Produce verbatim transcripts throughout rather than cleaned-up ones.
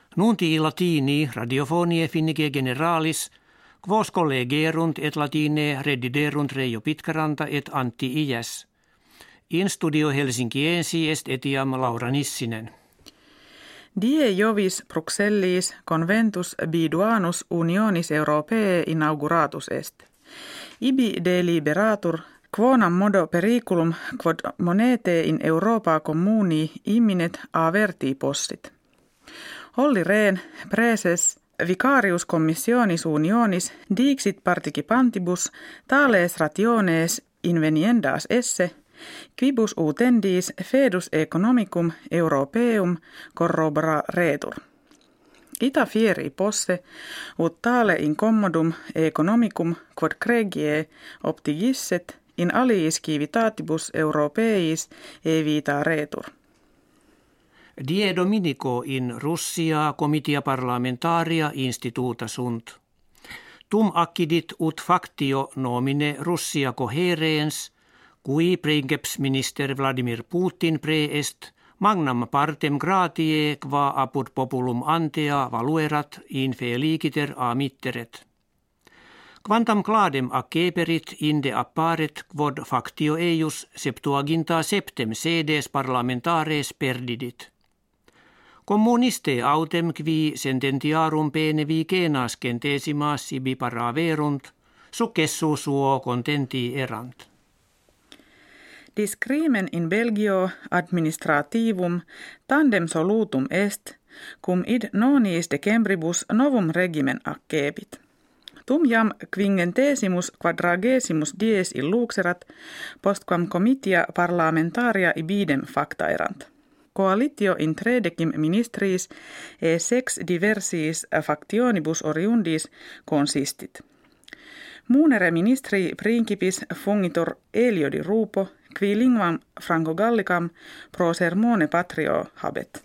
Nunti latini radiofonie finnike generalis, quos collegerunt et latine rediderunt Reijo Pitkaranta et Antti Iäs. In studio Helsinkiensi est etiam Laura Nissinen. Die jovis Bruxellis conventus biduanus unionis Europae inauguratus est. Ibi deliberatur quonam modo periculum quod monete in Europa communi imminet averti possit. Olli Rehn, praeses vicarius commissionis unionis dixit participantibus tales rationes inveniendas esse, quibus utendis fedus economicum Europaeum corroboraretur. Ita fieri posse, ut tale incommodum economicum quod cregie optigisset in aliis civitatibus Europeis evitaretur. Die Dominico in Russia comitia parlamentaria instituta sunt. Tum accidit ut factio nomine Russia coherens, cui princeps minister Vladimir Putin preest, magnam partem gratie qua apud populum antea valuerat in feliciter a mitteret. Quantam cladem acceperit inde apparet quod factio eius septuaginta septem sedes parlamentares perdidit. Communiste autem qui sententiarum pene vicenas centesimas sibi paraverunt, successu suo contenti erant. Discrimen in Belgio administrativum tandem solutum est, cum id nonis decembribus novum regimen accepit. Tum jam quingentesimus quadragesimus dies illuxerat, postquam comitia parlamentaria ibidem facta erant. Coalitio in tredecim ministris e sex diversis factionibus oriundis consistit. Munere ministri principis fungitor Eliodi Rupo, qui linguam franco-gallicam pro sermone patrio habet.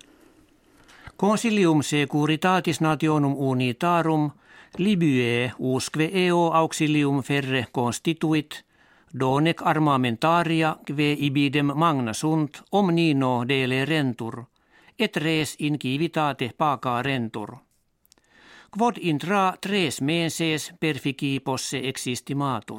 Consilium securitatis nationum unitarum libye usque eo auxilium ferre constituit, donec armamentaria kve ibidem magna sunt omnino dele rentur, et res in civitate paca rentur. Quod intra tres menses perfici posse existimatur.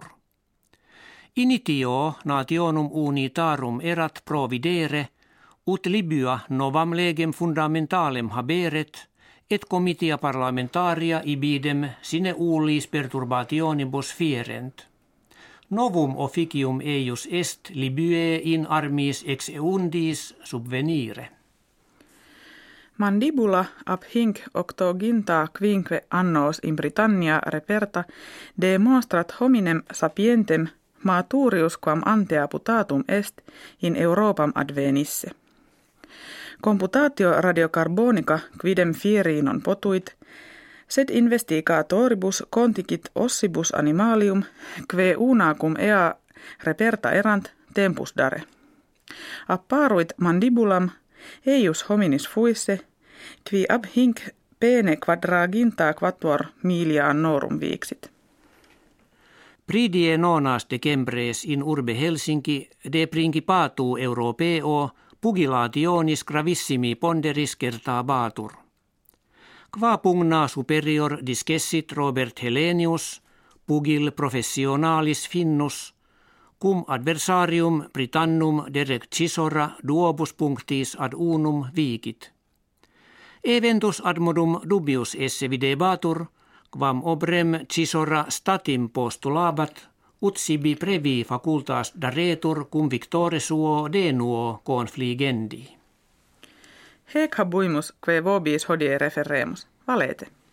Initio nationum unitarum erat providere, ut Libya novam legem fundamentalem haberet, et comitia parlamentaria ibidem sine ullis perturbationibus fierent. Novum officium eius est Libyae in armis ex eundis subvenire. Mandibula ab hinc octoginta quinque annos in Britannia reperta demonstrat hominem sapientem maturius quam antea putatum est in Europam advenisse. Computatio radiocarbonica quidem fieri non potuit, sed investigatoribus conticit ossibus animalium, kve una cum ea reperta erant tempus dare. Apparuit mandibulam eius hominis fuisse, qui ab hinc pene quadraginta quattuor milia annorum vixit. Pridie nonas decembres in urbe Helsinki de principatu Europeo pugilationis gravissimi ponderis certabatur. Qua pugna superior discessit Robert Helenius, pugil professionalis finnus, cum adversarium Britannum derec Cisora duobus punctis ad unum vicit. Eventus admodum dubius esse videbatur, quam obrem Cisora statim postulabat, ut sibi previ facultas daretur cum victore suo denuo confligendi. Hec habuimus, que vobis hodie referemus, valete.